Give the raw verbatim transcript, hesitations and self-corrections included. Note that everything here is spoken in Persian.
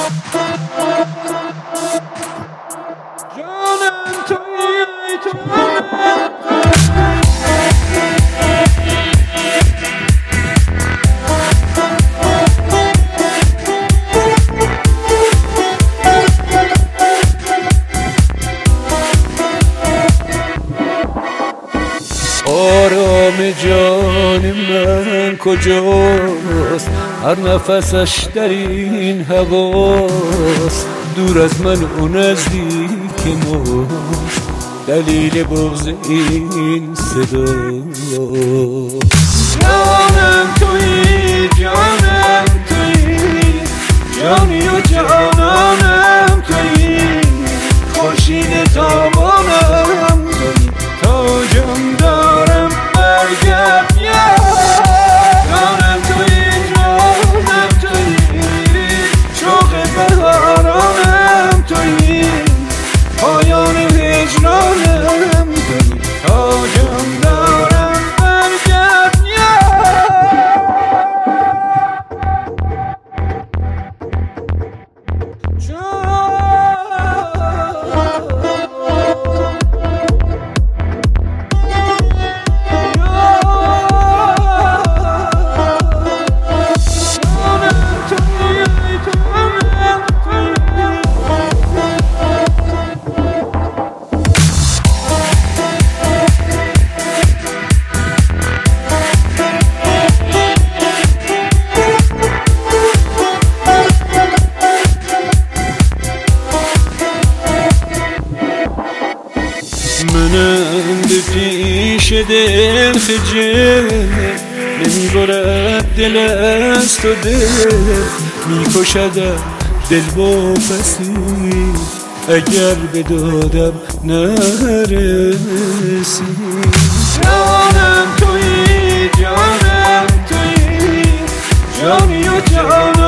جانم تویی جانم آرام جان من کجاست؟ هر نفسش در این هواست. دور از من و نزدیک ما، دلیل بغض این صدا. جانم تویی جانم تویی، جانی و جانانم تویی، خورشید تابانم تویی، تاجم دارم برگرد جانم تویی جانم تویی، شوق بهارانم تویی، پایان هجرانم تویی، تاجم دارم برگرد منم به پیش دل خجل، نمی برد دل از تو دل، می کشدم دل با پسی، اگر به دادم نرسی. جانم تویی جانم تویی، جانی و جانم